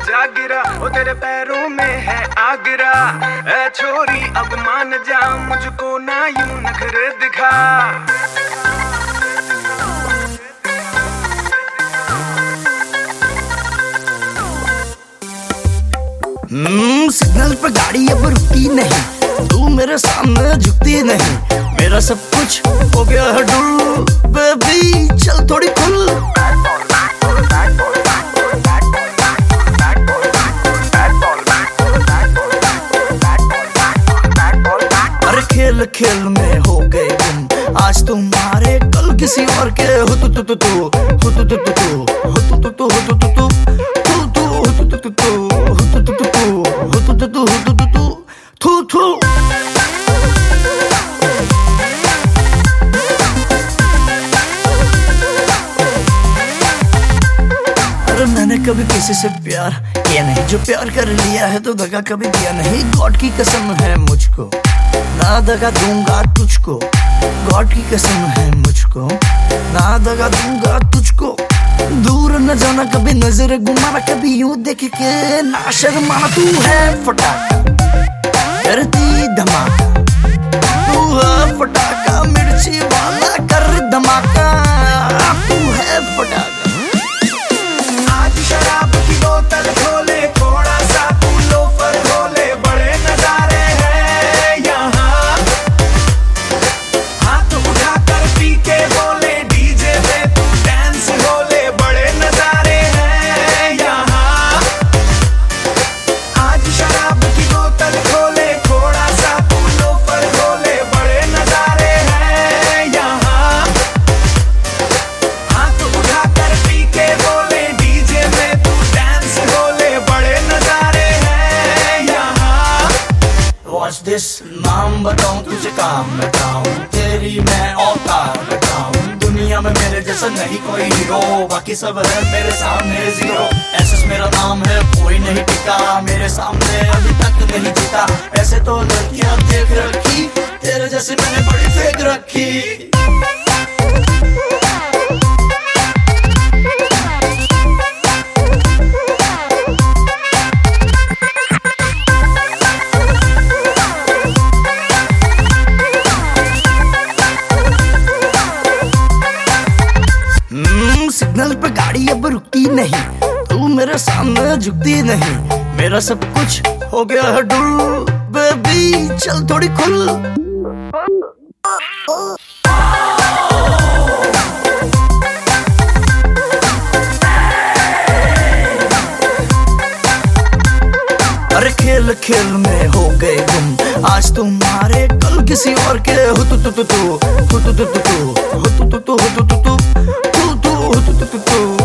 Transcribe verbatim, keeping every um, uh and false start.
जा गिरा, वो तेरे पैरों में है आगरा। ऐ छोरी अब मान जा, मुझको ना यूं नखरे दिखा। हम्म सिग्नल पे गाड़ी अब रुकती नहीं, तू मेरे सामने झुकती नहीं। मेरा सब कुछ हो गया है डुल, बेबी चल थोड़ी खुल। अरे खेल खेल में हो गए गुम, आज तुम्हारे कल किसी और के। हो तू तू तू तू हो तू तू तू तू हो तू तू तू हो तू तू तू तू तू हो तू तू तू तू हो तू तू तू तू हो तू तू तू हो तू तू तू थू थू। अरे मैंने कभी किसी से प्यार किया नहीं, जो प्यार कर लिया है तो दगा कभी दिया नहीं। गॉड की कसम है मुझको, ना दगा दूंगा तुझको। गॉड की कसम है मुझको, ना दगा दूंगा तुझको। दूर न जाना कभी, नजर घुमाना कभी, यूं देख के ना शर्माना। तू है फटाका करती धमाका, तू है फटाका मिर्ची वाला कर धमाका। तू है फटाका। आज शराब की बोतल खोले, थोड़ा सा तू लोफर खोले, बड़े नजारे हैं यहाँ। हाथ उठाकर पी के बोले, डीजे पे तू डांस बोले, बड़े नजारे हैं यहाँ। आज शराब की बोतल खोले, थोड़ा सा तू लोफर खोले, बड़े नजारे हैं यहाँ। हाथ उठाकर पी के बोले, डीजे में तू डांस बोले, बड़े नजारे हैं यहाँ। Watch this, नाम बताऊं तुझे काम बताऊं, तेरी मैं औकात बताऊं। दुनिया में मेरे जैसा नहीं कोई हीरो, बाकी सब है मेरे सामने जीरो। एसएस मेरा नाम है, कोई नहीं टिका मेरे सामने अभी तक नहीं जीता। ऐसे तो लड़कियां देख रखी, तेरे जैसे मैंने बड़ी फेंक रखी। सिग्नल पे गाड़ी अब रुकती नहीं, तू मेरे सामने झुकती नहीं। मेरा सब कुछ हो गया है डुल, बेबी चल थोड़ी खुल। अरे खेल खेल में हो गए गुम, आज तुम्हारे कल किसी और के। हो तू तू तू तू हो तू तू तू तू हो तू तू तू हो तू तू तू तू तू हो तू तू तू।